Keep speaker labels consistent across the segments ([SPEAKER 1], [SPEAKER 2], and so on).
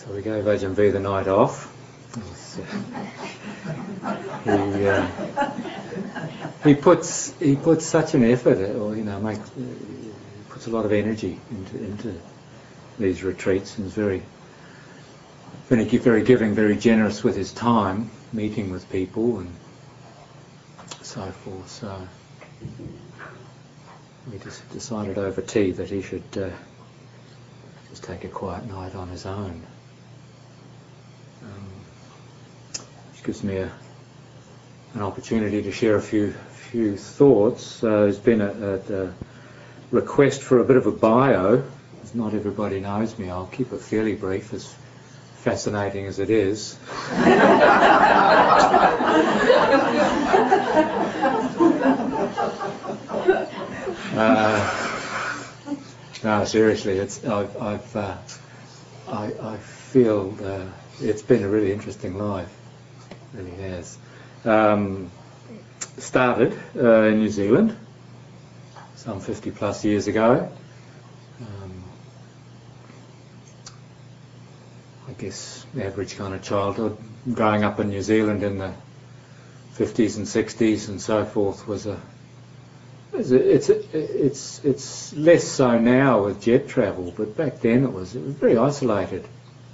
[SPEAKER 1] So we gave Ajahn V the night off. He puts such an effort, or puts a lot of energy into these retreats, and is very giving, very generous with his time, meeting with people and so forth. So we just decided over tea that he should just take a quiet night on his own. Which gives me an opportunity to share a few thoughts. There's been a request for a bit of a bio. As not everybody knows me, I'll keep it fairly brief, as fascinating as it is. No, seriously, I feel it's been a really interesting life. It really has. Started in New Zealand some 50 plus years ago. I guess the average kind of childhood growing up in New Zealand in the 50s and 60s and so forth it's less so now with jet travel, but back then it was very isolated.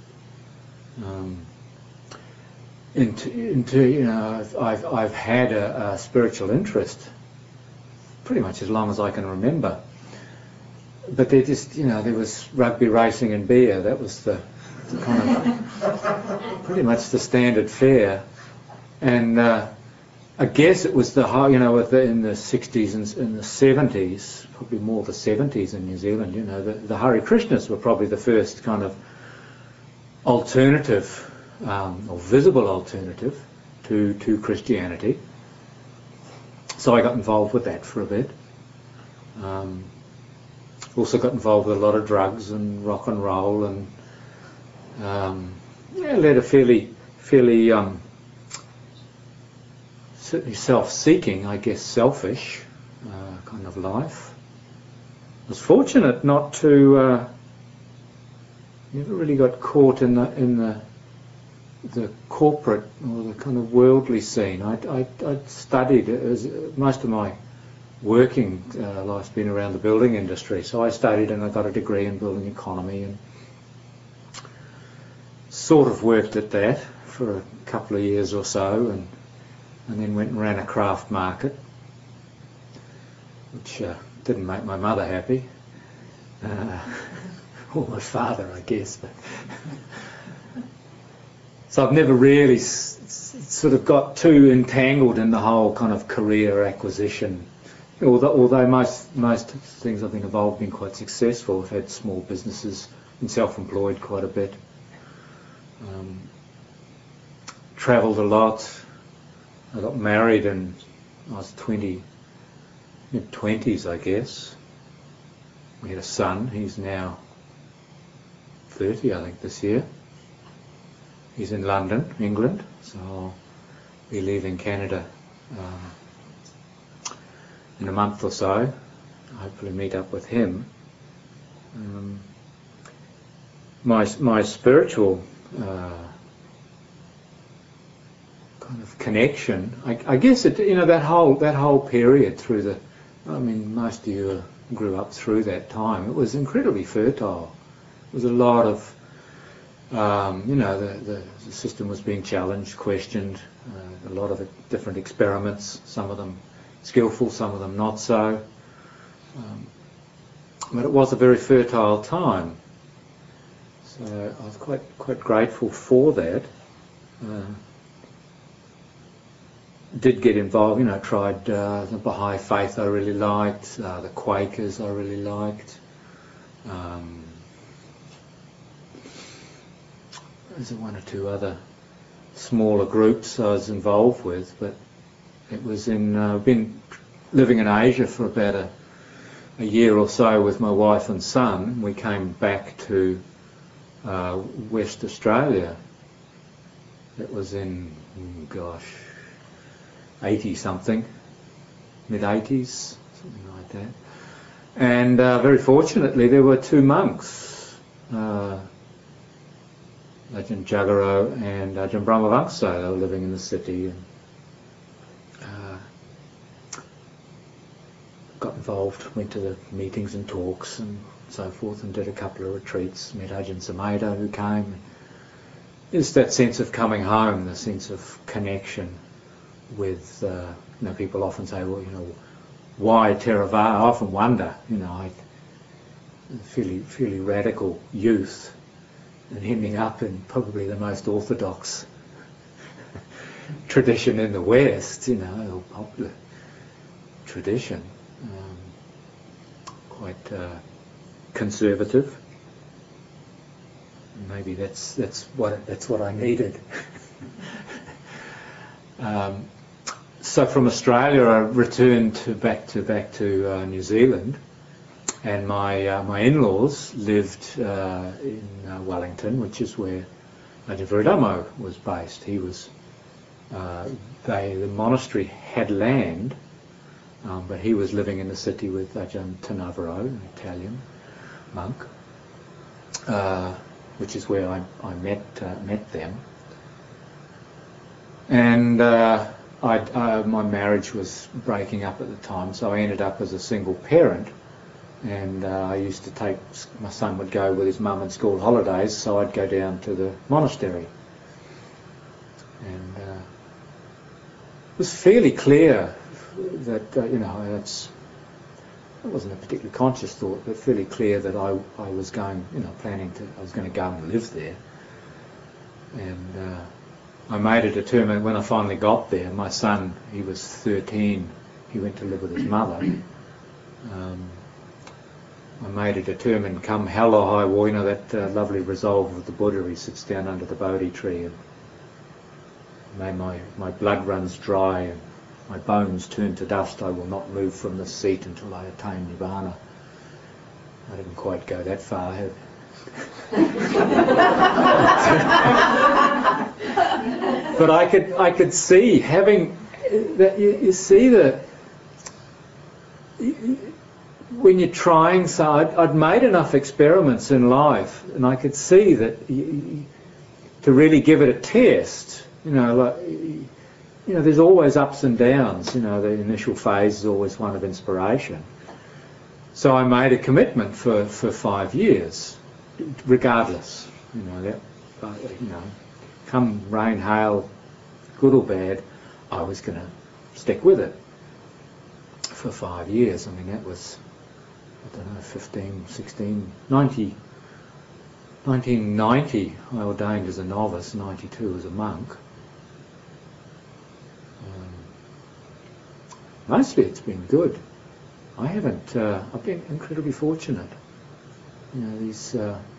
[SPEAKER 1] I've had a spiritual interest pretty much as long as I can remember, but there was rugby, racing and beer. That was the kind of pretty much the standard fare, and I guess it was the high, in the 60s and in the 70s, probably more the 70s in New Zealand. The Hare Krishnas were probably the first kind of alternative, or visible alternative to Christianity. So I got involved with that for a bit. Also got involved with a lot of drugs and rock and roll, and led a fairly certainly self-seeking, I guess selfish kind of life. I was fortunate not to never really got caught in the corporate or the kind of worldly scene. I studied, most of my working life's been around the building industry, so I studied and I got a degree in building economy and sort of worked at that for a couple of years or so, and then went and ran a craft market, which didn't make my mother happy, or my father, I guess. But so I've never really sort of got too entangled in the whole kind of career acquisition. Although most things I've been involved in quite successful. I've had small businesses, been self-employed quite a bit, travelled a lot. I got married and I was mid-20s, I guess. We had a son. He's now 30, I think, this year. He's in London, England, so I'll be leaving Canada in a month or so. Hopefully meet up with him. My spiritual kind of connection, I guess that whole period through most of you grew up through that time. It was incredibly fertile. There was a lot of the system was being challenged, questioned, a lot of different experiments, some of them skillful, some of them not so, but it was a very fertile time, so I was quite grateful for that. Did get involved, tried the Baha'i faith I really liked, the Quakers I really liked. There's one or two other smaller groups I was involved with, but it was been living in Asia for about a year or so with my wife and son. We came back to West Australia. It was in, 80-something, mid-80s, something like that. And very fortunately there were two monks Ajahn Jagaro and Ajahn Brahmavamsa. They were living in the city, and got involved, went to the meetings and talks and so forth, and did a couple of retreats. Met Ajahn Sumedho, who came. It's that sense of coming home, the sense of connection with, people often say, well, why Theravada? I often wonder, fairly radical youth and ending up in probably the most orthodox tradition in the West, or popular tradition, quite conservative. Maybe that's what I needed. So from Australia, I returned back to New Zealand, and my in-laws lived in Wellington, which is where Ajahn Viradhammo was based. He was the monastery had land, but he was living in the city with Ajahn Tanavaro, an Italian monk, which is where I met them. And my marriage was breaking up at the time, so I ended up as a single parent. And I used to my son would go with his mum on school holidays, so I'd go down to the monastery. And it was fairly clear that, it wasn't a particularly conscious thought, but fairly clear that I was going, I was going to go and live there. And I made a determination, when I finally got there, my son, he was 13, he went to live with his mother. I made a determined, come hell or high water, that lovely resolve of the Buddha, he sits down under the Bodhi tree, and may my blood runs dry and my bones turn to dust, I will not move from this seat until I attain Nibbana. I didn't quite go that far. But I could see having that. You see that when you're trying, so I'd made enough experiments in life, and I could see that to really give it a test, there's always ups and downs. The initial phase is always one of inspiration. So I made a commitment for 5 years, regardless. Come rain, hail, good or bad, I was going to stick with it for 5 years. I mean, that was, 15, 16, 90. 1990, I ordained as a novice. 92 as a monk. Mostly it's been good. I haven't. I've been incredibly fortunate. These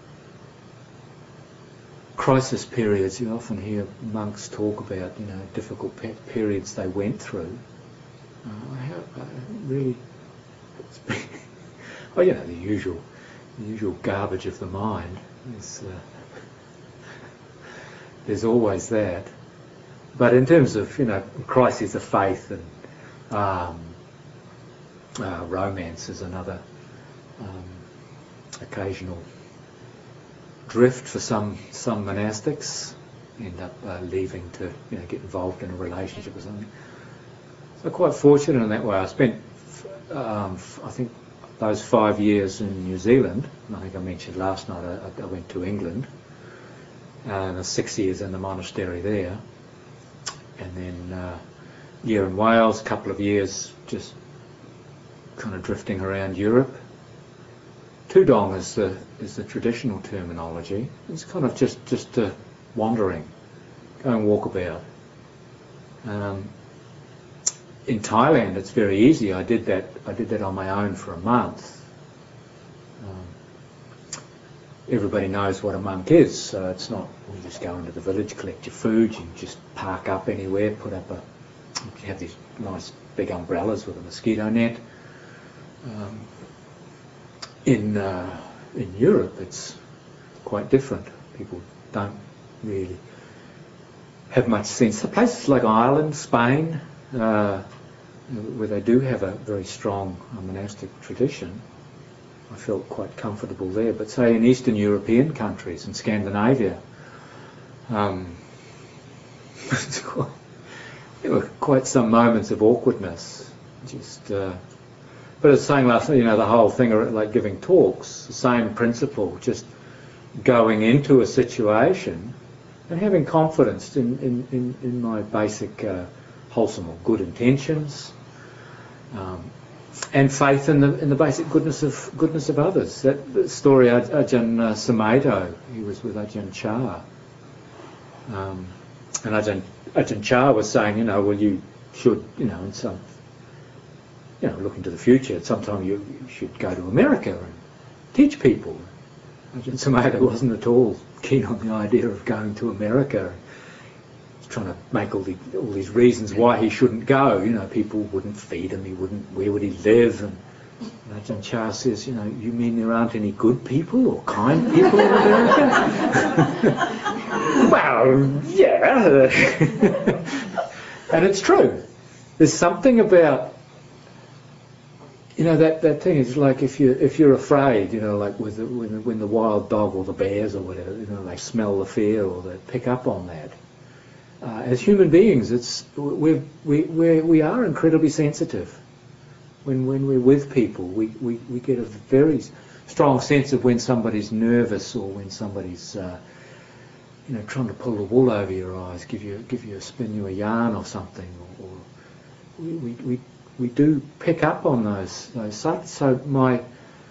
[SPEAKER 1] crisis periods, you often hear monks talk about, difficult periods they went through. I really, it's been, the usual garbage of the mind. There's always that. But in terms of, crises of faith and romance is another occasional drift for some monastics, end up leaving to get involved in a relationship or something. So quite fortunate in that way. I spent I think those 5 years in New Zealand, and I think I mentioned last night I went to England, and 6 years in the monastery there, and then a year in Wales, a couple of years just kind of drifting around Europe. Tudong is the traditional terminology. It's kind of just wandering, going walkabout. In Thailand, it's very easy. I did that on my own for a month. Everybody knows what a monk is, so it's not you just go into the village, collect your food, you just park up anywhere, put up you have these nice big umbrellas with a mosquito net. In Europe, it's quite different. People don't really have much sense. Places like Ireland, Spain, where they do have a very strong monastic tradition, I felt quite comfortable there. But say in Eastern European countries, in Scandinavia, Um, there were quite some moments of awkwardness. But as saying last, the whole thing, like giving talks, the same principle, just going into a situation and having confidence in my basic wholesome or good intentions, and faith in the basic goodness of others. That story, Ajahn Sumedho, he was with Ajahn Chah, and Ajahn Chah was saying, well, you should, in some, look into the future. Sometime you should go to America and teach people. Ajahn Sumedho wasn't at all keen on the idea of going to America. He's trying to make all these reasons why he shouldn't go. People wouldn't feed him. Where would he live? And Ajahn Chah says, you mean there aren't any good people or kind people in America? Well, yeah. And it's true. There's something about, that thing is like if you're afraid, like when the wild dog or the bears or whatever, they smell the fear or they pick up on that. As human beings, we are incredibly sensitive. When we're with people, we get a very strong sense of when somebody's nervous or when somebody's trying to pull the wool over your eyes, spin you a yarn or something, or we do pick up on those sights. So my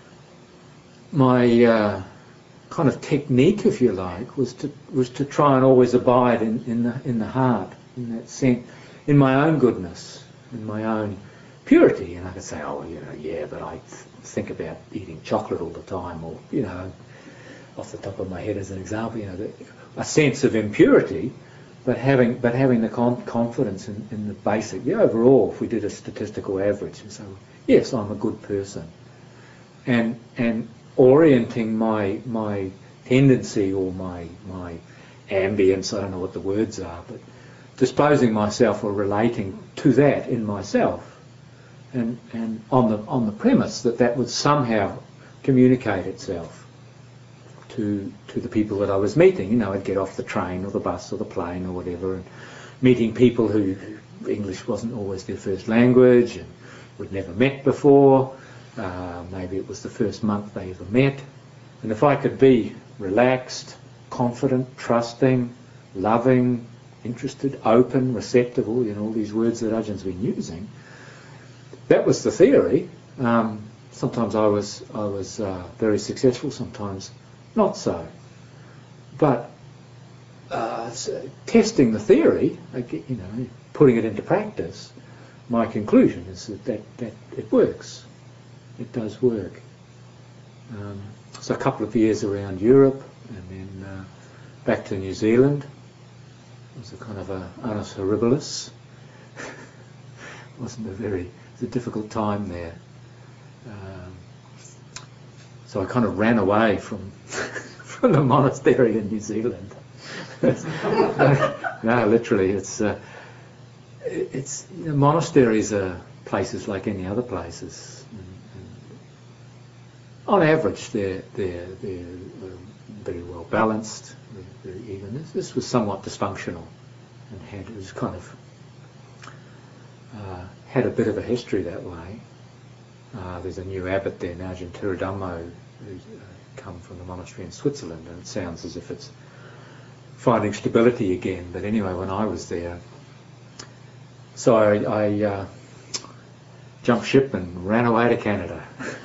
[SPEAKER 1] kind of technique, if you like, was to try and always abide in the heart, in that sense, in my own goodness, in my own purity. And I could say, but I think about eating chocolate all the time, or off the top of my head as an example, a sense of impurity. But having the confidence in the basic, the overall, if we did a statistical average, and so yes, I'm a good person, and orienting my tendency or my ambience, I don't know what the words are, but disposing myself or relating to that in myself, and on the premise that would somehow communicate itself to the people that I was meeting. I'd get off the train or the bus or the plane or whatever, and meeting people who English wasn't always their first language and we'd never met before. Maybe it was the first month they ever met. And if I could be relaxed, confident, trusting, loving, interested, open, receptive, all these words that Ajahn's been using, that was the theory. Sometimes I was very successful, sometimes not so. But testing the theory, putting it into practice, my conclusion is that it works. It does work. So a couple of years around Europe, and then back to New Zealand. It was a kind of a annus horribilis. It was a difficult time there. So I kind of ran away from the monastery in New Zealand. No, literally, it's monasteries are places like any other places. And on average, they're very well balanced, very even. This was somewhat dysfunctional, and it was kind of had a bit of a history that way. There's a new abbot there now, Ajahn Tiradhammo, who's come from the monastery in Switzerland, and it sounds as if it's finding stability again. But anyway, when I was there, so I jumped ship and ran away to Canada.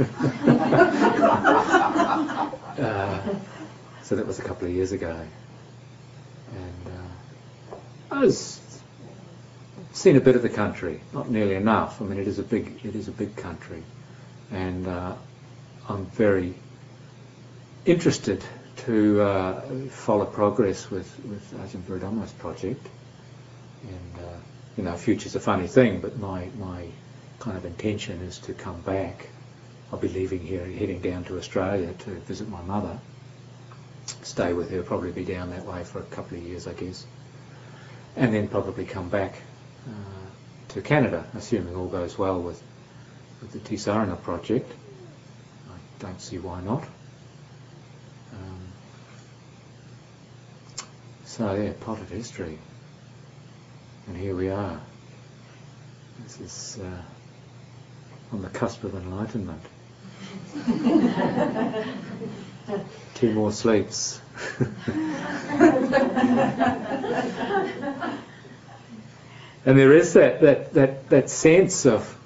[SPEAKER 1] So that was a couple of years ago, and I was seen a bit of the country, not nearly enough. I mean, it is a big country, and I'm very interested to follow progress with Ajahn Viradhammo's project. And future's a funny thing, but my kind of intention is to come back. I'll be leaving here, heading down to Australia to visit my mother, stay with her, probably be down that way for a couple of years, I guess, and then probably come back to Canada, assuming all goes well with the Tisarana project. I don't see why not. So yeah, potted history. And here we are. This is on the cusp of enlightenment. 2 more sleeps. And there is that sense of,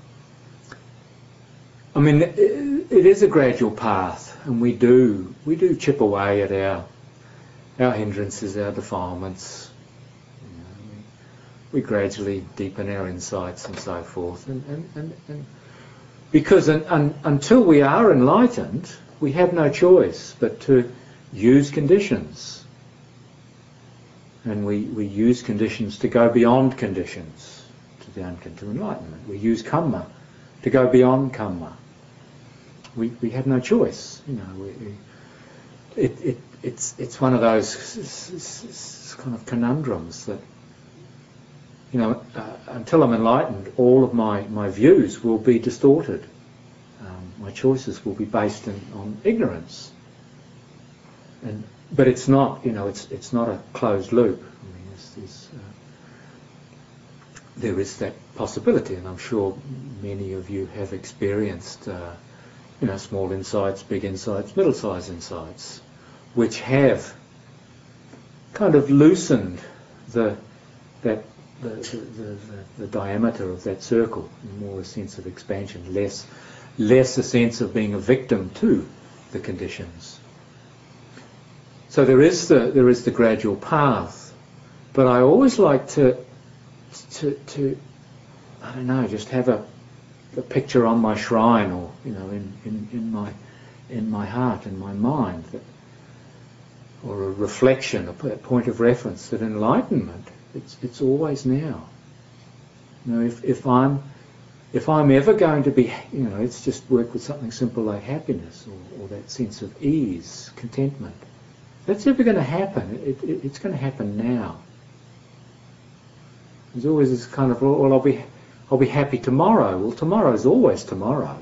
[SPEAKER 1] I mean, it is a gradual path, and we do chip away at our hindrances, our defilements. You know, we gradually deepen our insights and so forth, and because until we are enlightened, we have no choice but to use conditions. And we use conditions to go beyond conditions, to enlightenment. We use karma to go beyond karma. We have no choice. You know, it's one of those kind of conundrums that, you know, until I'm enlightened, all of my views will be distorted. My choices will be based on ignorance. But it's not, you know, it's not a closed loop. I mean, there is that possibility, and I'm sure many of you have experienced, you know, small insights, big insights, middle-sized insights, which have kind of loosened the diameter of that circle, more a sense of expansion, less a sense of being a victim to the conditions. So there is the gradual path, but I always like to I don't know, just have a picture on my shrine, or, you know, in my heart, in my mind, or a reflection, a point of reference, that enlightenment, it's always now. You know, if I'm ever going to be, you know, let's just work with something simple like happiness, or that sense of ease, contentment. That's ever going to happen. It's going to happen now. There's always this kind of, well, I'll be happy tomorrow. Well, tomorrow is always tomorrow.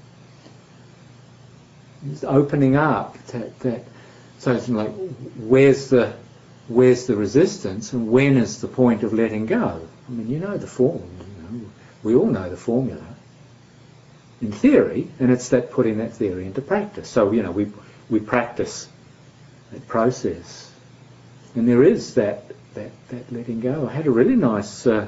[SPEAKER 1] It's opening up that. So it's like, where's the resistance, and when is the point of letting go? I mean, you know the form. You know, we all know the formula in theory, and it's that putting that theory into practice. So, you know, we practice that process, and there is that letting go. I had a really nice at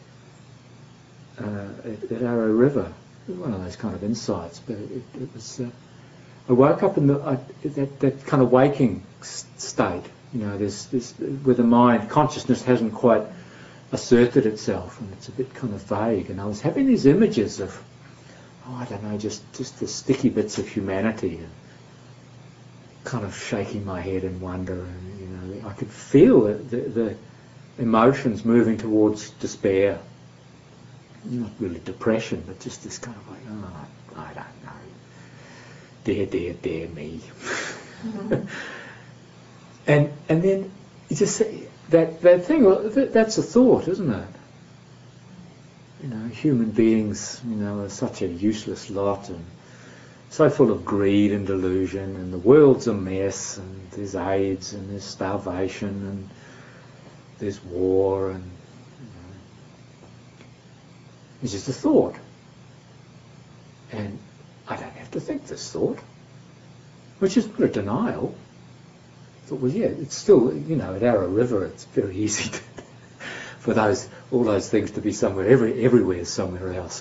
[SPEAKER 1] Arrow River, one of those kind of insights, but it was I woke up in that kind of waking state, you know, this where the mind, consciousness hasn't quite asserted itself, and it's a bit kind of vague, and I was having these images of, I don't know, just the sticky bits of humanity, and kind of shaking my head in wonder, and, you know, I could feel the emotions moving towards despair. Not really depression, but just this kind of like, oh, I don't know, dear me. and then you just say that thing, that's a thought, isn't it? You know, human beings, you know, are such a useless lot, and so full of greed and delusion, and the world's a mess, and there's AIDS, and there's starvation, and there's war, and, you know, it's just a thought. And I don't have to think this thought, which is not a denial. I thought, well, yeah, it's still, you know, at Arrow River, it's very easy for all those things to be somewhere, everywhere somewhere else.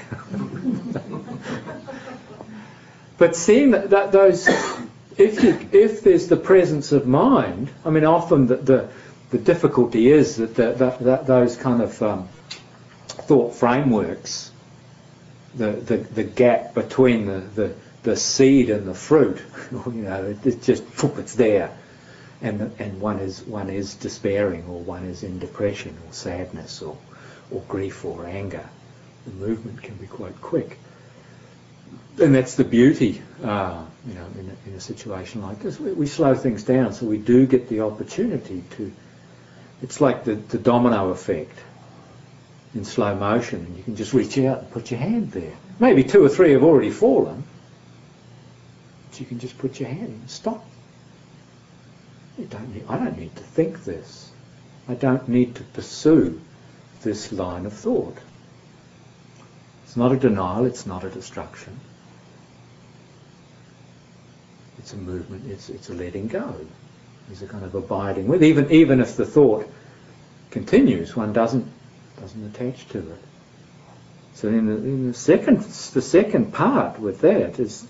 [SPEAKER 1] But seeing that those, if there's the presence of mind, I mean, often the difficulty is that those kind of thought frameworks, the gap between the seed and the fruit, you know, it's there, and one is despairing, or one is in depression or sadness or grief or anger. The movement can be quite quick. And that's the beauty, you know, in a situation like this. We slow things down, so we do get the opportunity to. It's like the domino effect in slow motion, and you can just reach out and put your hand there. Maybe 2 or 3 have already fallen, but you can just put your hand and stop. I don't need to think this. I don't need to pursue this line of thought. It's not a denial, it's not a destruction. It's a movement, it's a letting go. There's a kind of abiding with. Even if the thought continues, one doesn't attach to it. So in the second part with that is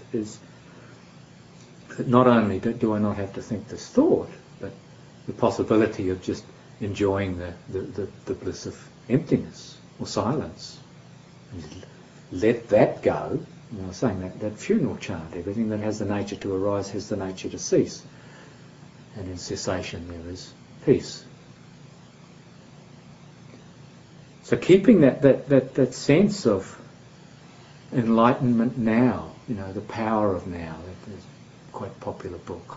[SPEAKER 1] that not only do I not have to think this thought, but the possibility of just enjoying the bliss of emptiness or silence. Let that go. I was saying that funeral chant, everything that has the nature to arise has the nature to cease. And in cessation there is peace. So keeping that sense of enlightenment now, the power of now, that is quite a popular book.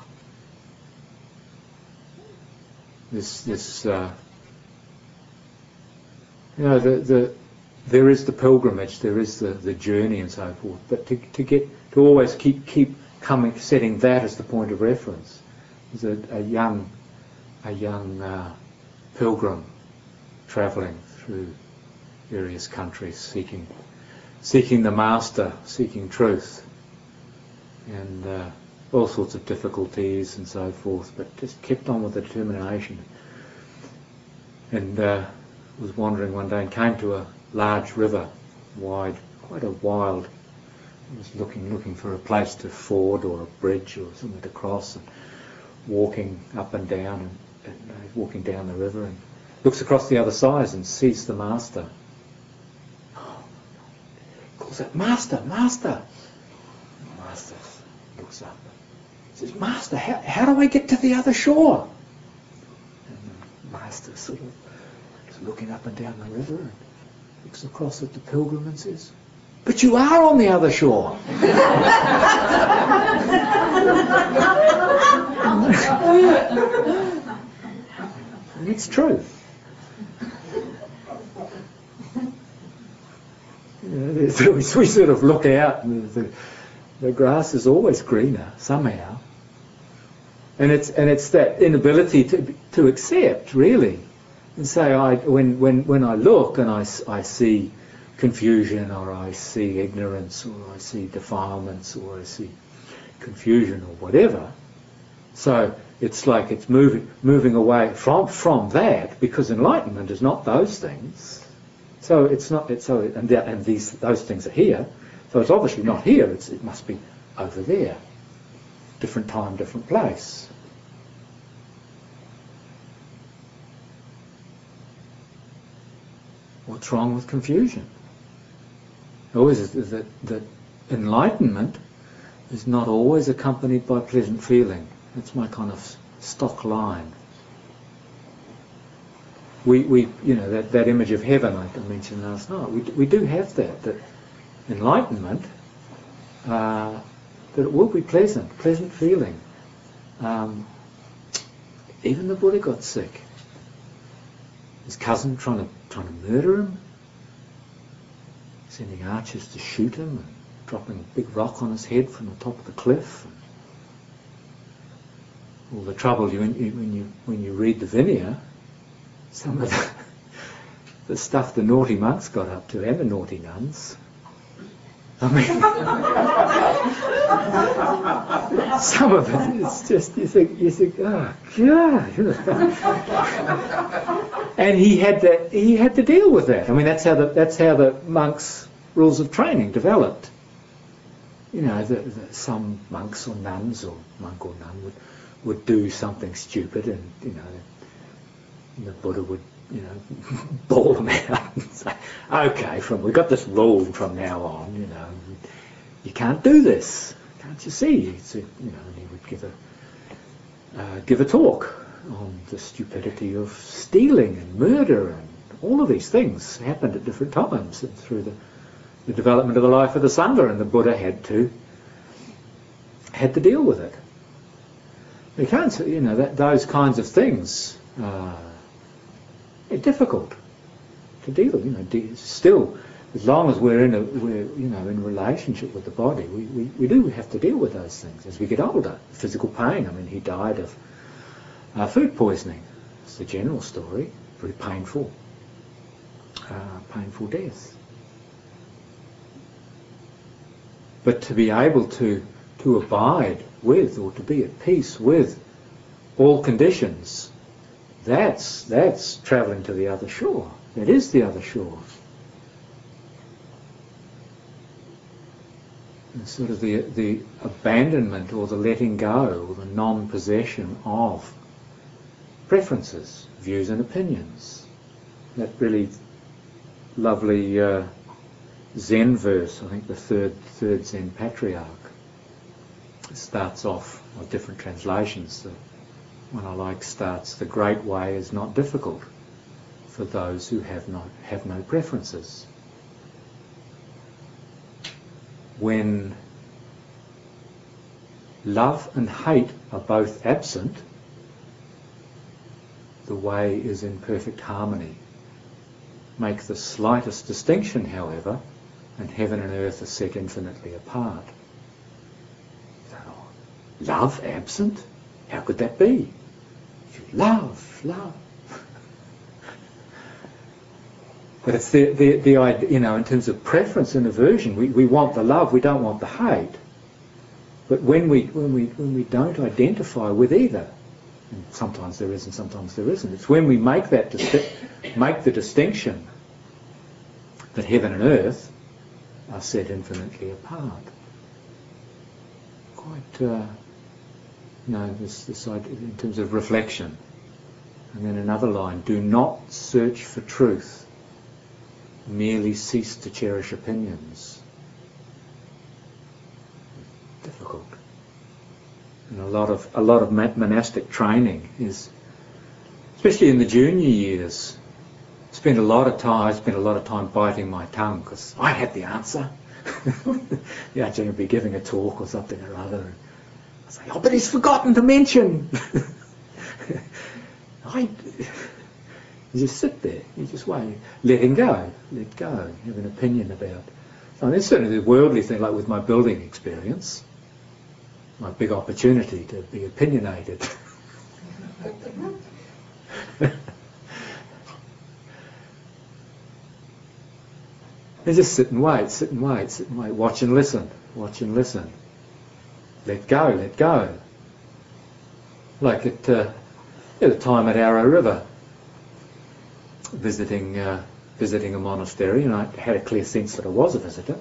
[SPEAKER 1] There is the pilgrimage, there is the journey and so forth, but to always keep coming, setting that as the point of reference. There's a young pilgrim travelling through various countries seeking the master, seeking truth, and all sorts of difficulties and so forth, but just kept on with the determination. And was wandering one day and came to a large river, wide, quite a wild. I was looking for a place to ford or a bridge or something to cross, and walking up and down, and walking down the river, and looks across the other side and sees the master. Calls out, "Master, master!" The master looks up and says, "Master, how do I get to the other shore?" And the master sort of is looking up and down the river and looks across at the pilgrim and says, "But you are on the other shore." And it's true. We sort of look out and the grass is always greener somehow. And it's that inability to accept, really, and say, when I look and I see confusion, or I see ignorance, or I see defilements, or I see confusion or whatever. So it's like it's moving away from that, because enlightenment is not those things. So it's not. Those things are here. So it's obviously not here. It must be over there. Different time, different place. What's wrong with confusion? Always is that enlightenment is not always accompanied by pleasant feeling. That's my kind of stock line. We that image of heaven I mentioned last night. We do have that enlightenment. That it will be pleasant feeling. Even the Buddha got sick. His cousin trying to murder him, sending archers to shoot him, and dropping a big rock on his head from the top of the cliff. All the trouble when you read the Vinaya, some of the stuff the naughty monks got up to, and the naughty nuns. I mean, some of it, it's just you think, oh God, and he had to deal with that. I mean, that's how the monks' rules of training developed. Some monks or nuns, or monk or nun would do something stupid, and the Buddha would bawl them out and say, "Okay, we've got this rule from now on. You can't do this. Can't you see?" And he would give a talk on the stupidity of stealing and murder, and all of these things happened at different times and through the development of the life of the Sangha, and the Buddha had to deal with it. You can't, those kinds of things are difficult to deal with. Still, as long as we're in relationship with the body, we do have to deal with those things as we get older. Physical pain. I mean, he died food poisoning. It's the general story, very painful death. But to be able to abide with, or to be at peace with all conditions, that's travelling to the other shore. That is the other shore. And sort of the abandonment or the letting go or the non-possession of preferences, views and opinions. That really lovely Zen verse, I think the third Zen patriarch, starts off with different translations. The one I like starts, "The great way is not difficult for those who have no preferences." When love and hate are both absent, the way is in perfect harmony. Make the slightest distinction, however, and heaven and earth are set infinitely apart. Love absent? How could that be? Love. But it's the idea, in terms of preference and aversion, we want the love, we don't want the hate. But when we don't identify with either, and sometimes there is and sometimes there isn't, it's when we make make the distinction that heaven and earth are set infinitely apart. Quite, this idea in terms of reflection. And then another line: do not search for truth. Merely cease to cherish opinions. Difficult. And a lot of monastic training is, especially in the junior years, I spent a lot of time biting my tongue because I had the answer. The Ajahn would be giving a talk or something or other, and I'd say, "Oh, but he's forgotten to mention." You just sit there, you just wait, let go, have an opinion about. I mean, certainly the worldly thing, like with my building experience, my big opportunity to be opinionated. And just sit and wait, watch and listen. Let go. Like at the time at Arrow River, visiting a monastery, and I had a clear sense that I was a visitor.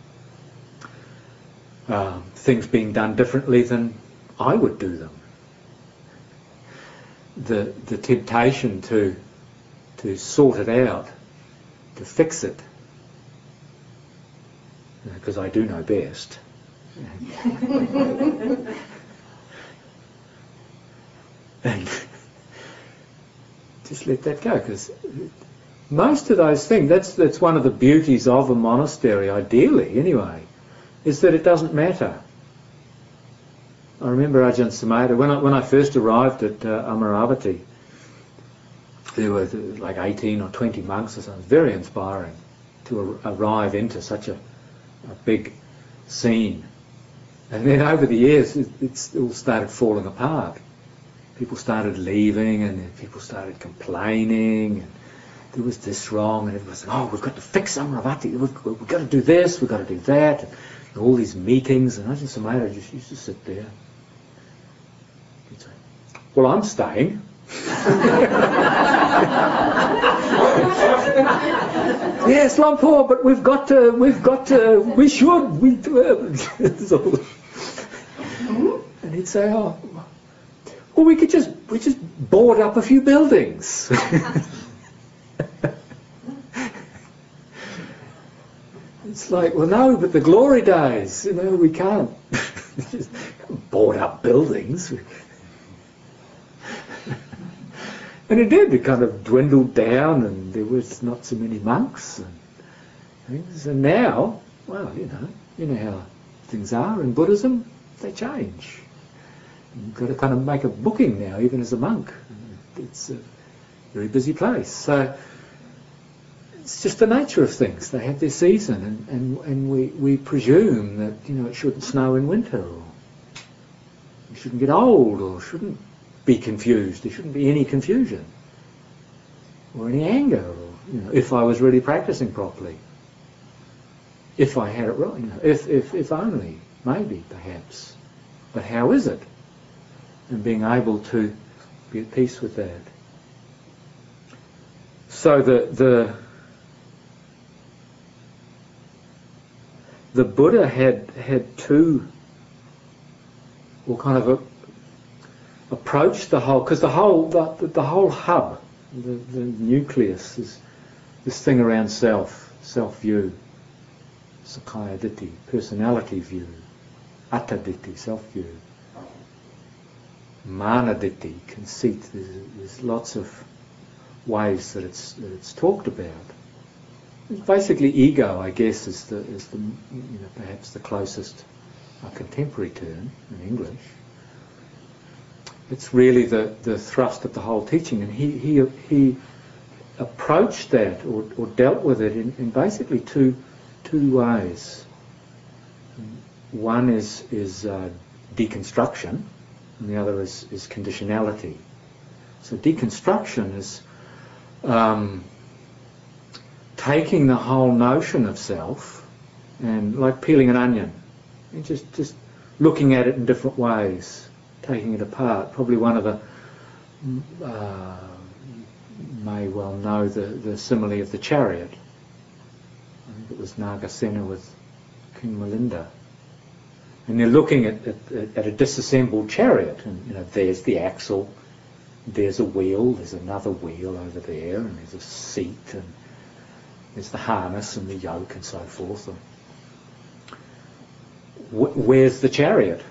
[SPEAKER 1] Things being done differently than I would do them. The temptation to sort it out, to fix it, because I do know best. And just let that go, because most of those things, that's one of the beauties of a monastery, ideally anyway, is that it doesn't matter. I remember Ajahn Sumedho, when I first arrived at Amaravati, there were like 18 or 20 monks or something. It was very inspiring to arrive into such a big scene. And then over the years, it all started falling apart. People started leaving, and then people started complaining, and there was this wrong, and everyone said, "Oh, we've got to fix Amaravati, we've got to do this, we've got to do that," and all these meetings, and Ajahn Sumedho just used to sit there. He'd say, "Well, I'm staying." "Yes, Lumpur, but we should. And he'd say, "Oh, well, we just board up a few buildings." It's like, well, no, but the glory days, we can't just board up buildings. And it did. It kind of dwindled down, and there was not so many monks and things. And now, well, you know how things are in Buddhism. They change. You've got to kind of make a booking now, even as a monk. It's a very busy place. So it's just the nature of things. They have their season, and we presume that it shouldn't snow in winter, or you shouldn't get old, or shouldn't be confused. There shouldn't be any confusion or any anger, or, if I was really practicing properly, if I had it right, if only, maybe, perhaps. But how is it? And being able to be at peace with that. So the Buddha had two, or kind of approached the whole, because the whole hub, the nucleus, is this thing around self-view, Sakkaya Ditthi, personality view, Atta Ditthi, self-view, Mana Ditthi, conceit. There's lots of ways that it's talked about. Basically, ego, I guess, is the perhaps the closest contemporary term in English. It's really the thrust of the whole teaching, and he approached that or dealt with it in basically two ways. One is deconstruction, and the other is conditionality. So deconstruction is taking the whole notion of self and, like peeling an onion, and just looking at it in different ways, taking it apart. Probably one of the may well know the simile of the chariot. I think it was Nagasena with King Milinda. And they're looking at a disassembled chariot, and there's the axle, there's a wheel, there's another wheel over there, and there's a seat, and there's the harness and the yoke and so forth. And where's the chariot?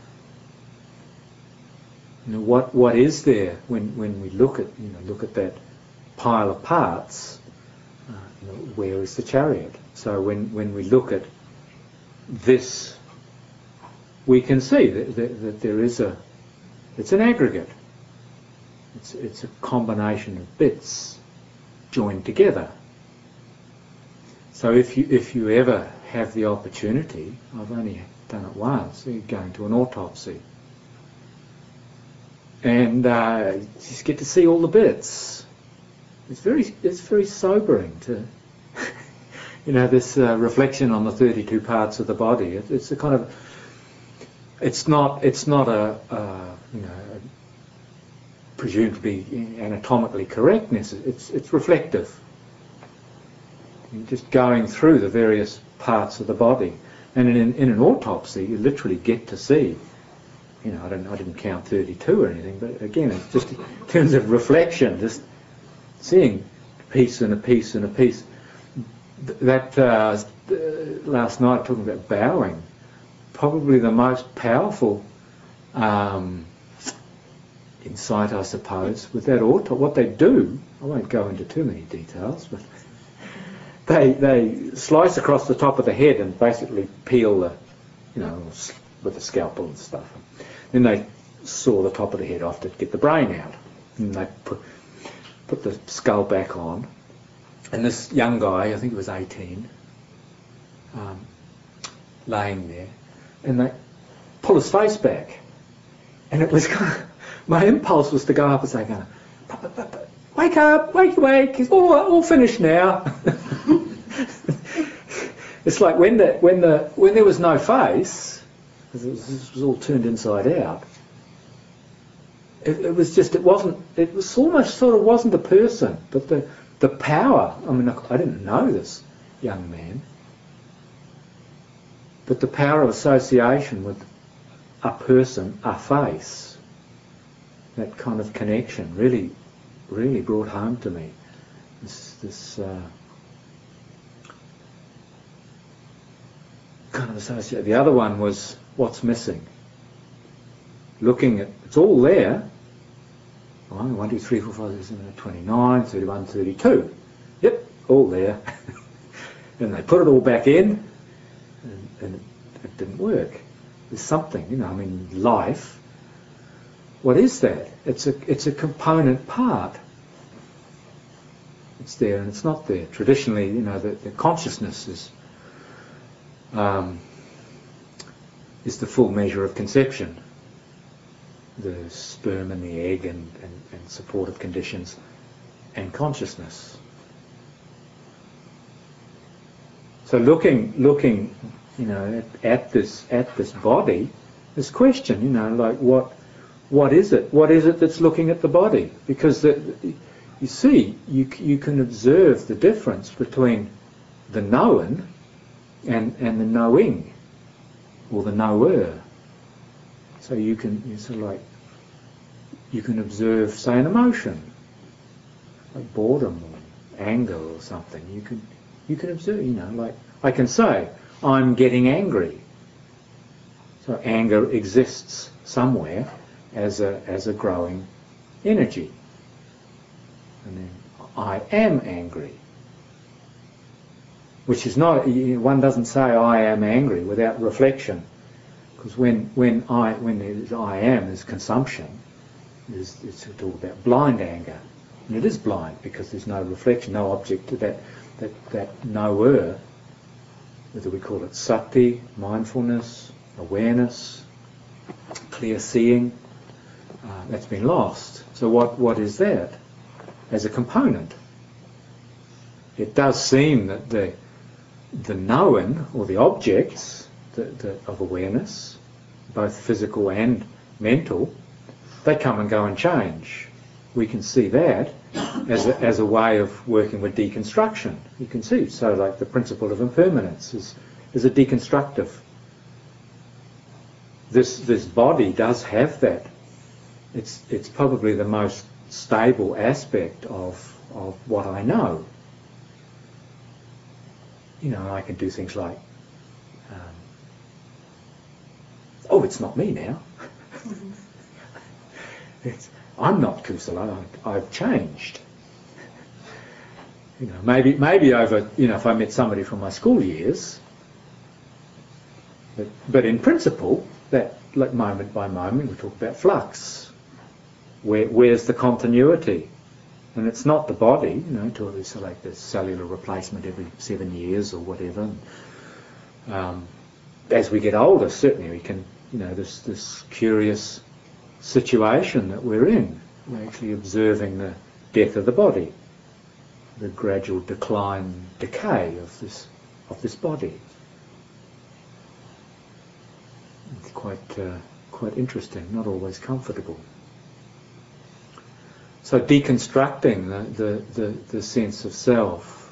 [SPEAKER 1] What is there when we look at that pile of parts? Where is the chariot? So when we look at this, we can see that there is it's an aggregate. It's a combination of bits joined together. So if you ever have the opportunity, I've only done it once, you're going to an autopsy, and you just get to see all the bits. It's very sobering to this reflection on the 32 parts of the body. It's a kind of, it's not a presumed to be anatomically correctness. It's reflective. You're just going through the various parts of the body, and in an autopsy, you literally get to see. I didn't count 32 or anything, but again, it's just in terms of reflection, just seeing a piece and a piece and a piece. That last night, talking about bowing, probably the most powerful insight, I suppose, with that what they do. I won't go into too many details, but they slice across the top of the head and basically peel with a scalpel and stuff. Then they saw the top of the head off to get the brain out, and they put the skull back on. And this young guy, I think he was 18, laying there, and they pull his face back, and it was kind of, my impulse was to go up and say, "Wake up, wake! It's all finished now." It's like when there was no face, because it was all turned inside out. It almost sort of wasn't a person, but the power. I mean, I didn't know this young man, but the power of association with a person, a face, that kind of connection really, really brought home to me this kind of association. The other one was what's missing. Looking at, it's all there. 1, 2, 3, 4, 5, 6, 7, 8, 29, 31, 32. Yep, all there. And they put it all back in, and it didn't work. There's something, life. What is that? It's a component part. It's there and it's not there. Traditionally, the consciousness is the full measure of conception. the sperm and the egg and supportive conditions and consciousness. So looking, at this body, this question, like what is it? What is it that's looking at the body? Because you see, you can observe the difference between the known and the knowing, or the knower. So you can observe, say, an emotion, like boredom or anger or something. You can observe, like I can say, I'm getting angry. So anger exists somewhere as a growing energy. And then I am angry. Which is not, one doesn't say I am angry without reflection. Because when there's I am, there's consumption. It's all about blind anger. And it is blind because there's no reflection, no object to that knower, whether we call it sati, mindfulness, awareness, clear seeing, that's been lost. So what is that as a component? It does seem that the known, or the objects of awareness, both physical and mental, they come and go and change. We can see that as a way of working with deconstruction. You can see, so like the principle of impermanence is a deconstructive. This body does have that. It's probably the most stable aspect of what I know. I can do things like, oh, it's not me now. I'm not Kusala. I've changed. Maybe over, if I met somebody from my school years, but in principle, that like moment by moment, we talk about flux. Where's the continuity? And it's not the body, to select the cellular replacement every 7 years or whatever. As we get older, certainly we can, this curious situation that we're in. We're actually observing the death of the body, the gradual decline, decay of this body. It's quite interesting, not always comfortable. So deconstructing the sense of self.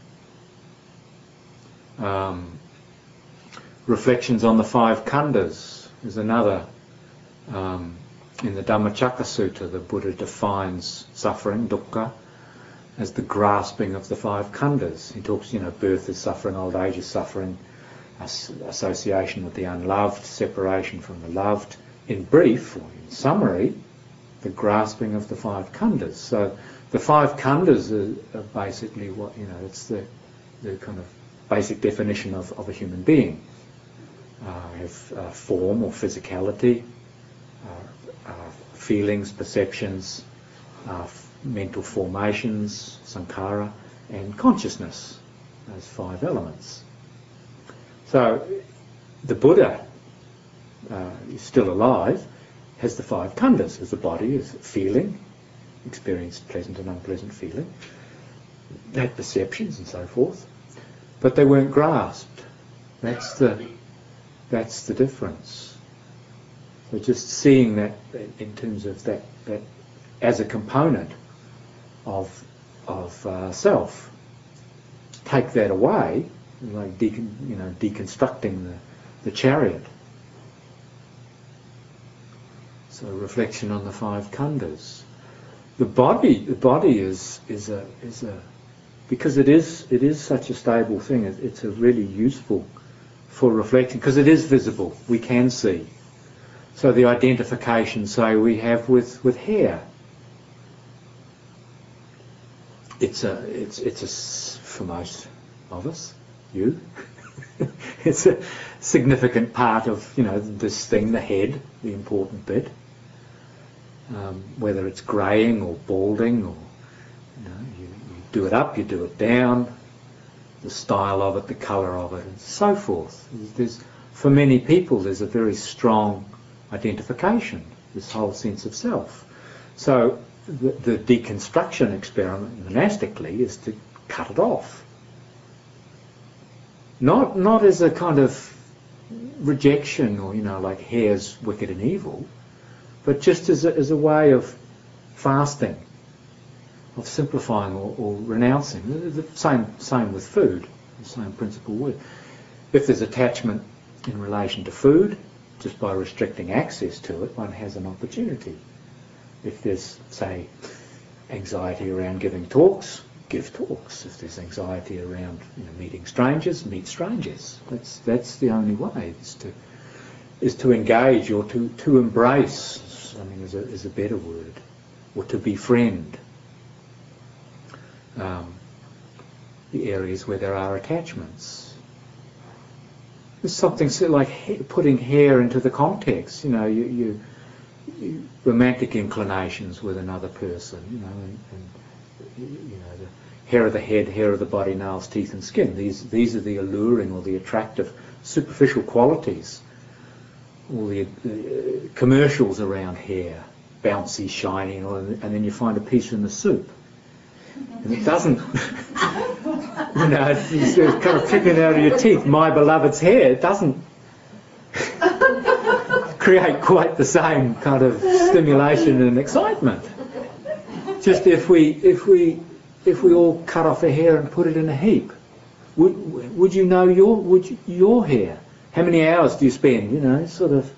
[SPEAKER 1] Reflections on the five khandhas is another. In the Dhammacakka Sutta, the Buddha defines suffering, dukkha, as the grasping of the five khandhas. He talks, birth is suffering, old age is suffering, association with the unloved, separation from the loved. In brief, or in summary, the grasping of the five khandhas. So the five khandhas are basically what, it's the kind of basic definition of a human being. We have form or physicality, feelings, perceptions, mental formations, sankhara, and consciousness, those five elements. So the Buddha is still alive, has the five khandhas, as the body is feeling, experienced pleasant and unpleasant feeling, had perceptions and so forth, but they weren't grasped. That's the difference. So just seeing that in terms of that as a component of self, take that away, like deconstructing the chariot. So reflection on the five khandhas. The body is a because it is such a stable thing. It's a really useful for reflecting because it is visible. We can see. So the identification, say, we have with hair. It's for most of us, you. It's a significant part of this thing, the head, the important bit. Whether it's greying or balding, or you do it up, you do it down, the style of it, the colour of it, and so forth. For many people, there's a very strong identification this whole sense of self. So the deconstruction experiment monastically is to cut it off. Not as a kind of rejection or, like hare's wicked and evil, but just as a way of fasting, of simplifying or renouncing. The same with food, the same principle with. If there's attachment in relation to food, just by restricting access to it, one has an opportunity. If there's, say, anxiety around giving talks, give talks. If there's anxiety around meeting strangers, meet strangers. That's the only way, is to engage or to embrace, is a better word, or to befriend the areas where there are attachments. There's something like putting hair into the context. You romantic inclinations with another person. And the hair of the head, hair of the body, nails, teeth, and skin. These are the alluring or the attractive, superficial qualities. All the commercials around hair, bouncy, shiny, and then you find a piece in the soup. And it doesn't, it's kind of trickling out of your teeth, my beloved's hair. It doesn't create quite the same kind of stimulation and excitement. Just if we all cut off a hair and put it in a heap, would you know your hair? How many hours do you spend? Sort of.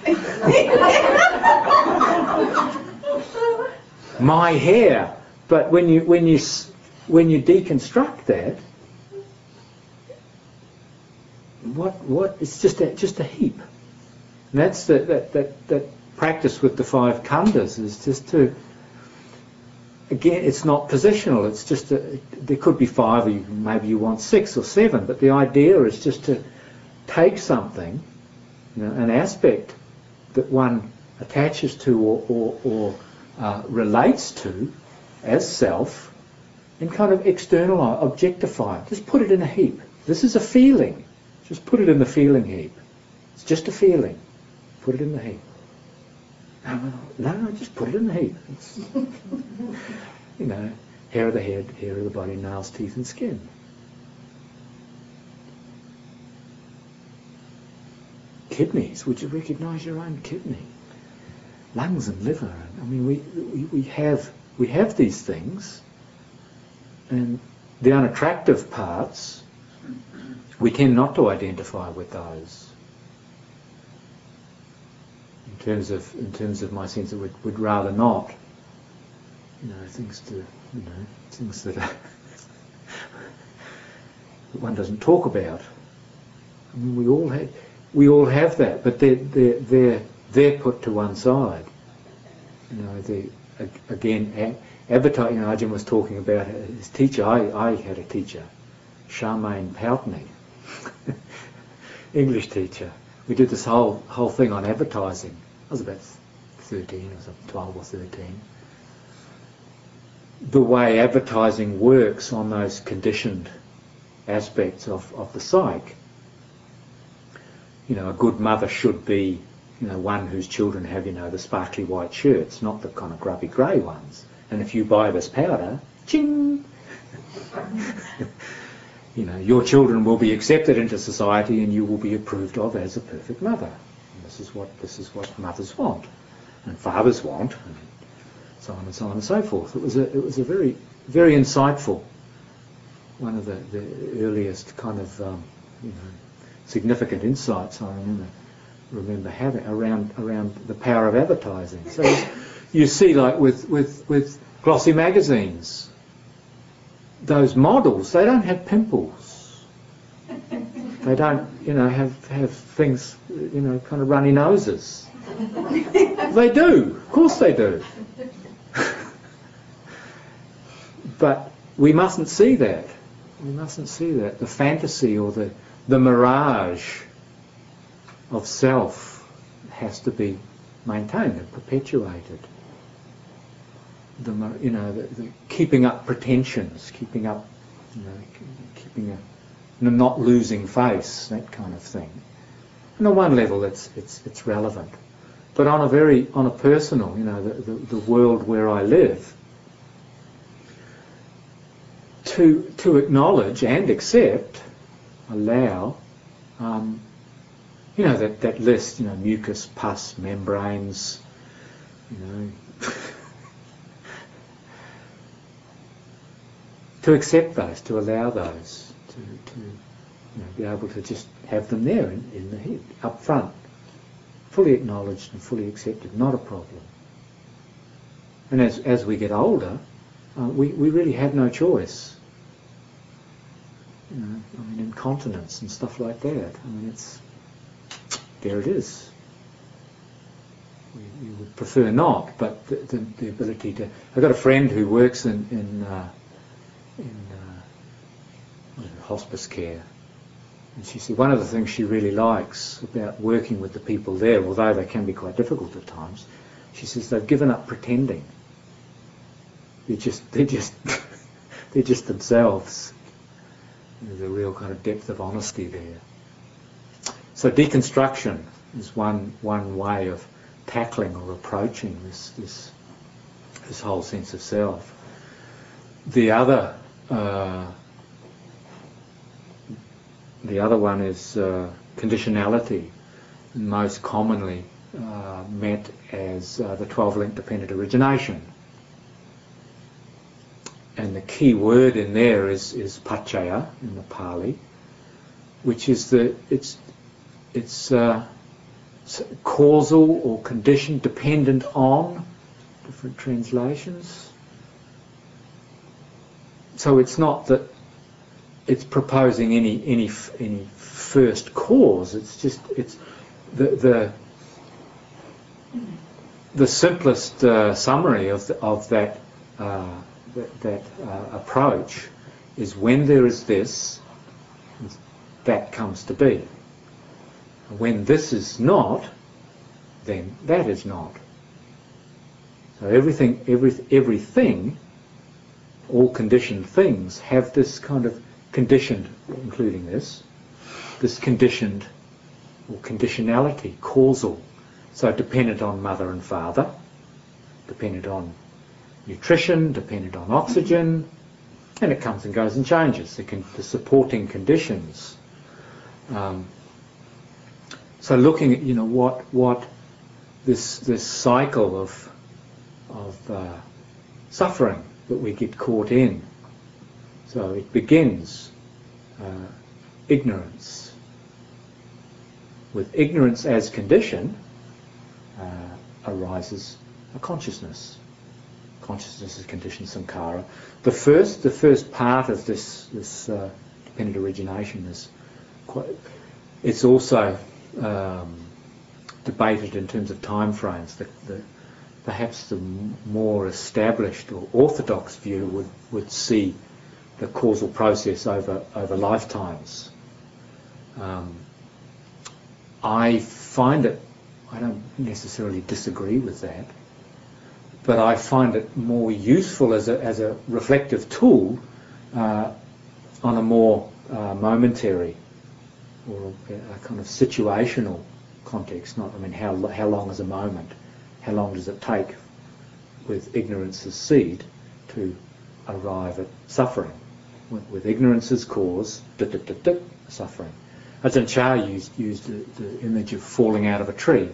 [SPEAKER 1] My hair. But when you deconstruct that, what it's just a heap. And that's that practice with the 5 khandhas is just to, again, it's not positional. It's just there could be 5, or maybe you want 6 or 7. But the idea is just to take something, an aspect that one attaches to or relates to as self, and kind of externalize, objectify it. Just put it in a heap. This is a feeling. Just put it in the feeling heap. It's just a feeling. Put it in the heap. No, just put it in the heap. It's, hair of the head, hair of the body, nails, teeth, and skin. Kidneys. Would you recognise your own kidney? Lungs and liver. We have these things, and the unattractive parts, we tend not to identify with those. In terms of my sense, that we'd rather not. Things that one doesn't talk about. We all have that, but they're put to one side. Again, advertising. Ajahn was talking about his teacher. I had a teacher, Charmaine Poutney, English teacher. We did this whole thing on advertising. I was about 13 or something, 12 or 13. The way advertising works on those conditioned aspects of the psyche. A good mother should be one whose children have, the sparkly white shirts, not the kind of grubby grey ones. And if you buy this powder, ching! Your children will be accepted into society and you will be approved of as a perfect mother. And this is what mothers want, and fathers want, and so on and so on and so forth. It was a very, very insightful, one of the earliest kind of significant insights I remember having around the power of advertising. So you see, like with glossy magazines, those models, they don't have pimples. They don't, have things, kind of runny noses. They do, of course they do. But we mustn't see that. We mustn't see that. The fantasy or the mirage of self has to be maintained and perpetuated. The keeping up pretensions, keeping up, keeping a not losing face, that kind of thing. And on one level, it's relevant, But on a personal, the world where I live, to acknowledge and accept, allow, that list, mucus, pus, membranes, to accept those, to allow those, to be able to just have them there in the head, up front, fully acknowledged and fully accepted, not a problem. And as we get older, we really have no choice. Incontinence and stuff like that. There it is. We would prefer not, but the ability to. I've got a friend who works in hospice care, and she said one of the things she really likes about working with the people there, although they can be quite difficult at times, she says they've given up pretending. They're just they're just themselves. There's a real kind of depth of honesty there. So deconstruction is one way of tackling or approaching this whole sense of self. The other one is conditionality, most commonly met as the 12-link dependent origination. And the key word in there is paccaya in the Pali, which is it's causal or condition dependent on, different translations. So it's not that it's proposing any first cause. It's just the simplest summary of that. That approach is when there is this, that comes to be. When this is not, then that is not. So everything, all conditioned things have this kind of conditioned, including this conditioned or conditionality, causal. So dependent on mother and father, dependent on nutrition, dependent on oxygen, and it comes and goes and changes, the supporting conditions. So looking at what this cycle of suffering that we get caught in. So it begins ignorance. With ignorance as condition arises a consciousness. Consciousness is conditioned sankhara. The first part of this dependent origination is quite. It's also debated in terms of time frames. Perhaps the more established or orthodox view would see the causal process over lifetimes. I find it. I don't necessarily disagree with that. But I find it more useful as a reflective tool on a more momentary or a kind of situational context. Not, how long is a moment? How long does it take with ignorance as seed to arrive at suffering? With ignorance as cause, suffering. Ajahn Chah used the image of falling out of a tree.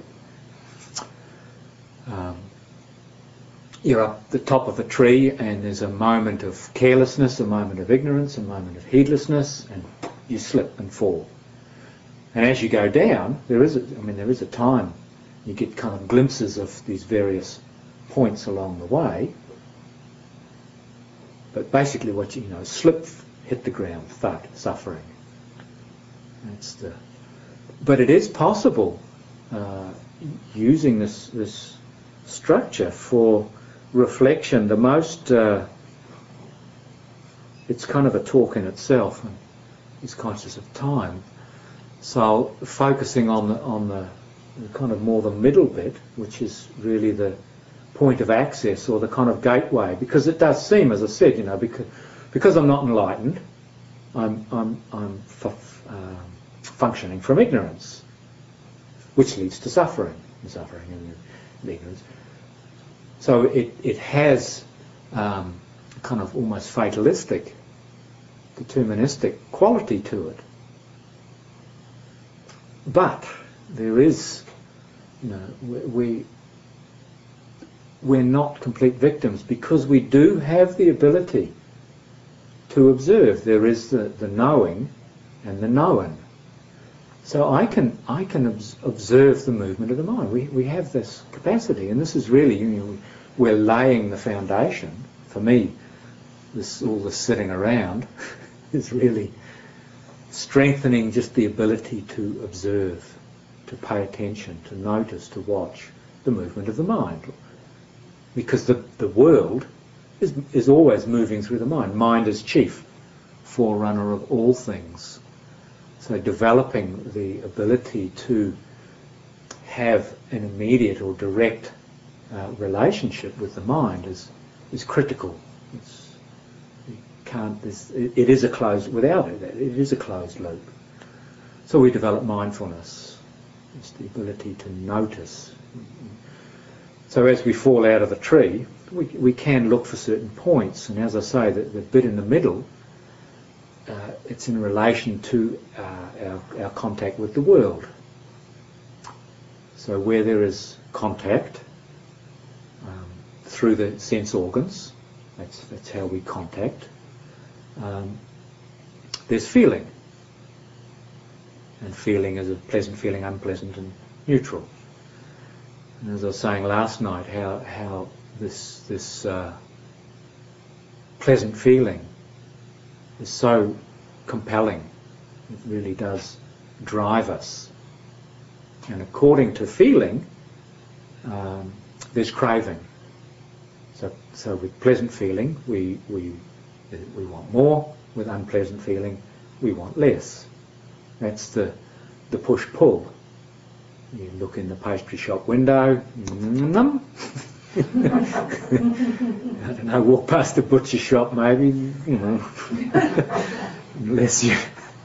[SPEAKER 1] You're up the top of a tree and there's a moment of carelessness, a moment of ignorance, a moment of heedlessness, and you slip and fall. And as you go down, there is a time. You get kind of glimpses of these various points along the way. But basically what slip, hit the ground, thud, suffering. But it is possible using this structure for reflection. The most it's kind of a talk in itself, and is conscious of time. So focusing on the kind of more the middle bit, which is really the point of access or the kind of gateway, because it does seem, as I said, because I'm not enlightened, I'm functioning from ignorance, which leads to suffering. and suffering and ignorance. So it has kind of almost fatalistic, deterministic quality to it. But there is, we're not complete victims because we do have the ability to observe. There is the knowing and the known. So I can observe the movement of the mind. We have this capacity, and this is really, we're laying the foundation. For me, all this sitting around is really strengthening just the ability to observe, to pay attention, to notice, to watch the movement of the mind. Because the world is always moving through the mind. Mind is chief, forerunner of all things. So developing the ability to have an immediate or direct relationship with the mind is critical. It is a closed, without it is a closed loop. So we develop mindfulness. It's the ability to notice. So as we fall out of the tree, we can look for certain points, and as I say, the bit in the middle, it's in relation to our contact with the world. So where there is contact through the sense organs, that's how we contact. There's feeling, and feeling is a pleasant feeling, unpleasant, and neutral. And as I was saying last night, how this pleasant feeling is so compelling. It really does drive us. And according to feeling, there's craving. So with pleasant feeling, we want more. With unpleasant feeling, we want less. That's the push-pull. You look in the pastry shop window, I don't know, walk past the butcher shop maybe, unless you're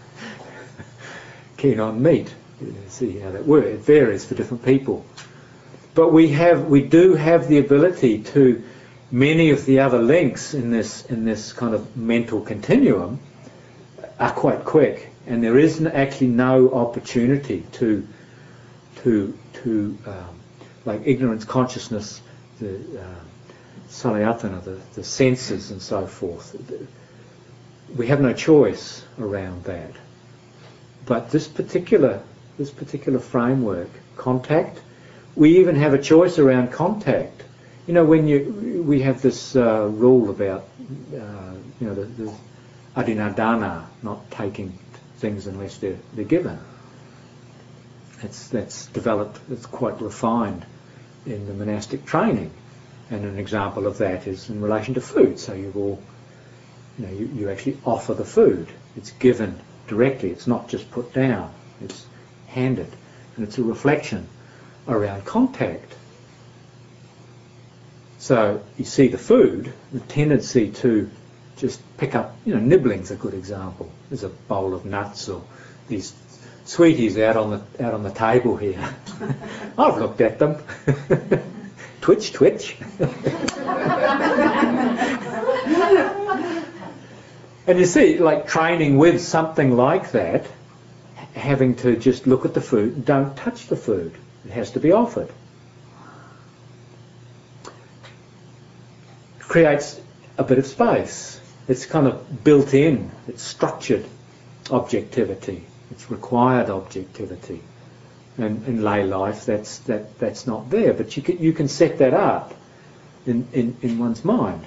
[SPEAKER 1] keen on meat. See how that works. It varies for different people. But we do have the ability to, many of the other links in this kind of mental continuum are quite quick, and there is actually no opportunity to like ignorance, consciousness, the salayatana, the senses and so forth. We have no choice around that. But this particular framework, contact, we even have a choice around contact. When we have this rule about the adinadana, not taking things unless they're given. That's developed, it's quite refined in the monastic training, and an example of that is in relation to food. So you actually offer the food. It's given directly. It's not just put down. It's handed, and it's a reflection around contact. So you see the food, the tendency to just pick up, nibbling's a good example. There's a bowl of nuts or these sweeties out on the table here. I've looked at them. Twitch, twitch. And you see, like training with something like that, having to just look at the food, don't touch the food. It has to be offered. Creates a bit of space. It's kind of built in. It's structured objectivity. It's required objectivity. And in lay life, that's not there. But you can set that up in one's mind.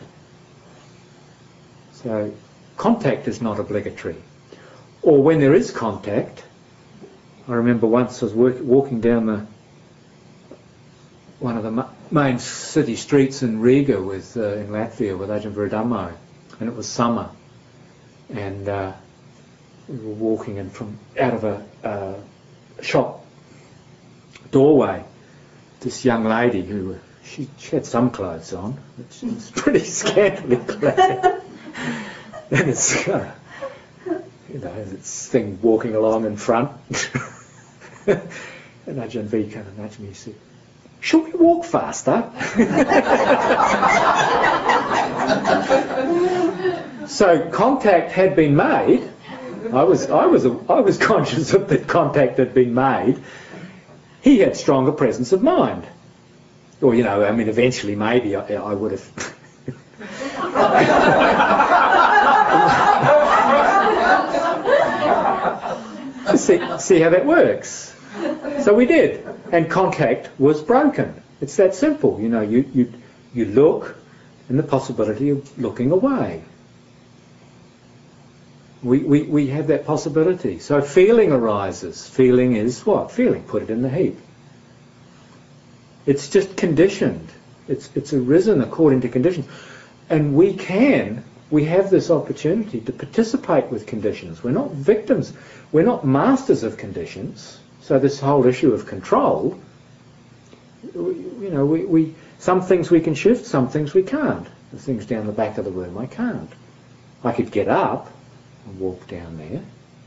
[SPEAKER 1] So contact is not obligatory. Or when there is contact, I remember once I was walking down one of the main city streets in Riga in Latvia with Ajahn Viradhammo, and it was summer, and we were walking in from out of a shop doorway. This young lady she had some clothes on, but she was pretty scantily clad, and it's this thing walking along in front, and Ajahn V kind of nudged me. He said, Shall we walk faster? So contact had been made. I was conscious of that contact had been made. He had stronger presence of mind. Or, I mean, eventually maybe I would have... see how that works. So we did. And contact was broken. It's that simple. You look, and the possibility of looking away. We have that possibility. So feeling arises. Feeling is what? Feeling. Put it in the heap. It's just conditioned. It's arisen according to conditions. And we have this opportunity to participate with conditions. We're not victims. We're not masters of conditions. So this whole issue of control, some things we can shift, some things we can't. The things down the back of the room I can't. I could get up and walk down there.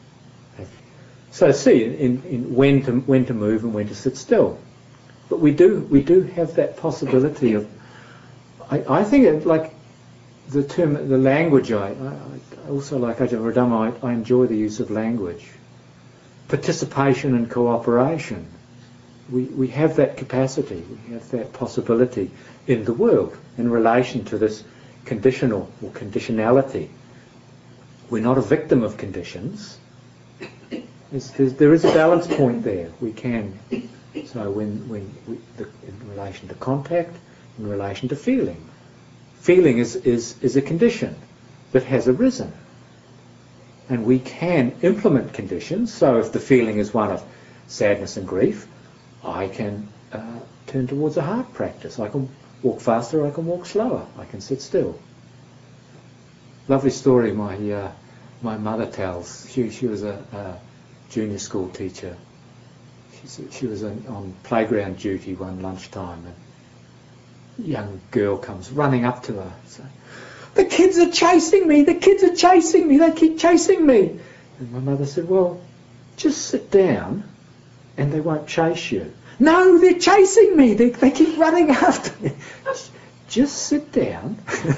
[SPEAKER 1] So see in when to move and when to sit still. But we do have that possibility of. I think like the term, the language. I also like Ajahn Radhamma. I enjoy the use of language. Participation and cooperation. We have that capacity. We have that possibility in the world in relation to this conditional or conditionality. We're not a victim of conditions. There is a balance point there. We can. So in relation to contact, in relation to feeling. Feeling is a condition that has arisen. And we can implement conditions. So if the feeling is one of sadness and grief, I can turn towards a heart practice. I can walk faster, I can walk slower, I can sit still. Lovely story my mother tells. She was a junior school teacher. She was on playground duty one lunchtime, and a young girl comes running up to her saying, "The kids are chasing me, the kids are chasing me, they keep chasing me." And my mother said, "Well, just sit down and they won't chase you." "No, they're chasing me, they keep running after me." "Just sit down."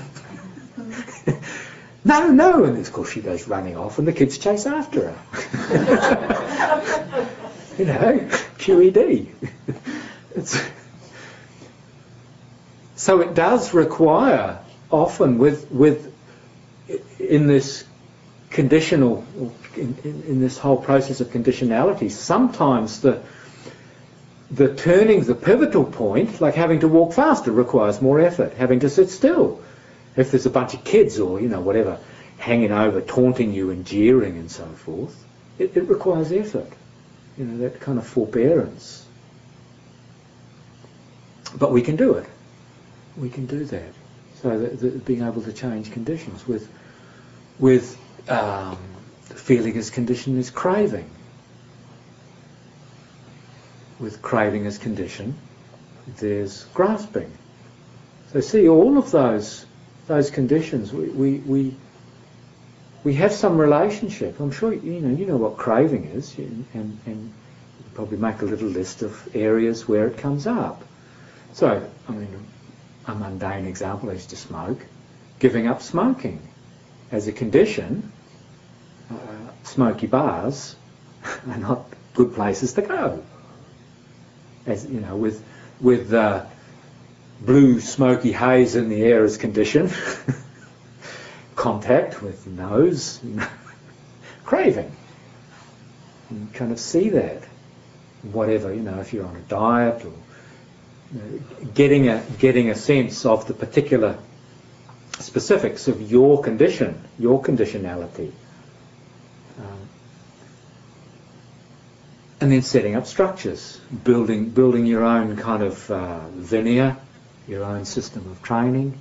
[SPEAKER 1] No, and of course she goes running off and the kids chase after her. QED. So it does require often in this conditional, in this whole process of conditionality, sometimes the turning, the pivotal point, like having to walk faster, requires more effort. Having to sit still, if there's a bunch of kids or whatever hanging over, taunting you and jeering and so forth, it requires effort. That kind of forbearance. But we can do it. We can do that. So that being able to change conditions with feeling as condition is craving. With craving as condition, there's grasping. So see, all of those conditions, we have some relationship. I'm sure you know what craving is, and you probably make a little list of areas where it comes up. So, I mean, a mundane example is to smoke. Giving up smoking as a condition. Smoky bars are not good places to go. As with blue smoky haze in the air as condition. Contact with the nose, craving. You kind of see that. Whatever, if you're on a diet or getting a sense of the particular specifics of your condition, your conditionality. And then setting up structures, building your own kind of vinaya, your own system of training,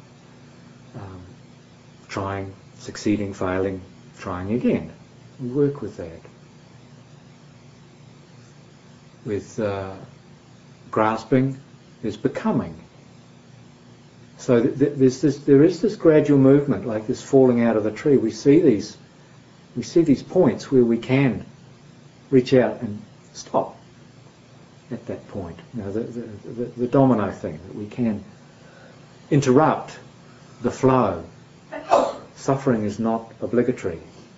[SPEAKER 1] trying, succeeding, failing, trying again. We work with that. With grasping, there's becoming. So there is this gradual movement, like this falling out of the tree. We see these points where we can reach out and stop. at that point. You know, the domino thing, that we can interrupt the flow. Suffering is not obligatory.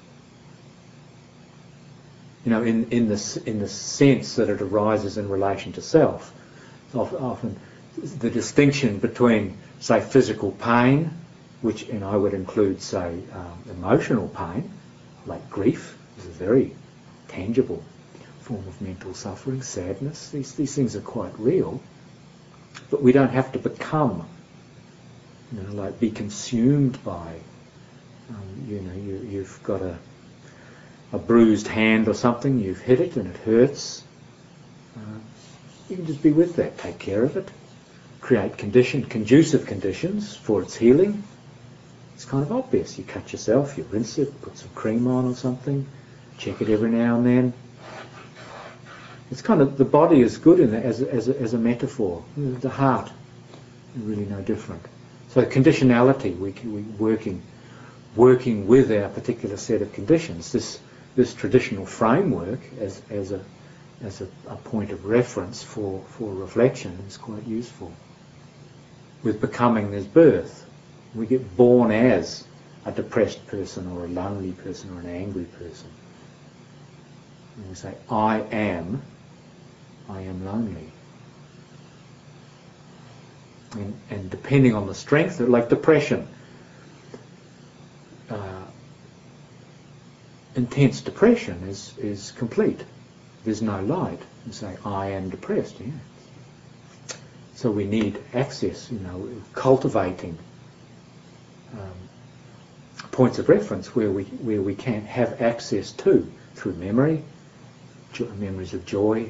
[SPEAKER 1] You know, in the sense that it arises in relation to self. Often the distinction between, say, physical pain, which, and I would include, say, emotional pain, like grief, is a very tangible form of mental suffering, sadness. These things are quite real, but we don't have to become, you know, like be consumed by. You know, you've got a bruised hand or something, you've hit it and it hurts. You can just be with that, take care of it, create conducive conditions for its healing. It's kind of obvious. You cut yourself, you rinse it, put some cream on or something, check it every now and then. It's kind of, the body is good in that as a metaphor. The heart is really no different. So conditionality, we working with our particular set of conditions. This traditional framework as a point of reference for reflection is quite useful. With becoming, there's birth. We get born as a depressed person or a lonely person or an angry person. And we say, I am lonely. And depending on the strength, like depression, intense depression is complete. There's no light. You say, I am depressed. Yeah. So we need access, you know, cultivating points of reference where we can have access to through memory, memories of joy.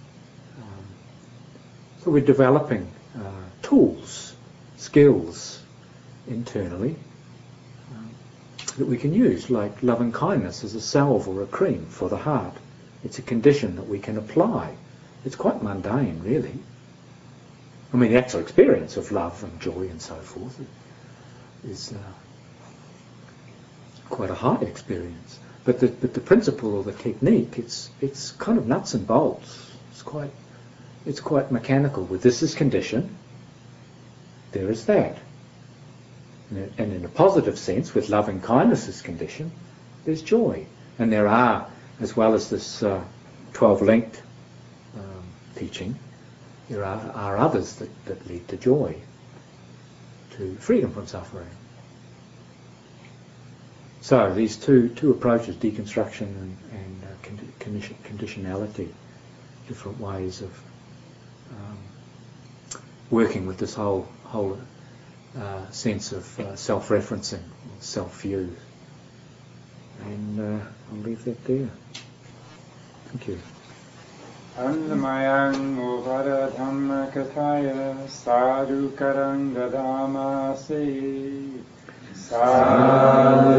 [SPEAKER 1] So we're developing tools, skills internally that we can use, like loving kindness as a salve or a cream for the heart. It's a condition that we can apply. It's quite mundane, really. I mean, the actual experience of love and joy and so forth is quite a high experience. But the principle or the technique, it's kind of nuts and bolts. It's quite mechanical. With this is condition, there is that. And in a positive sense, with loving kindness as condition, there's joy. And there are, as well as this 12-linked teaching, there are others that lead to joy, to freedom from suffering. So these two approaches, deconstruction and conditionality, different ways of working with this whole sense of self-referencing, self-view. And I'll leave that there. Thank you.
[SPEAKER 2] Annamayang Muvara Dhamma Kathaya Sadhu Karanga Dhamasi Sadhu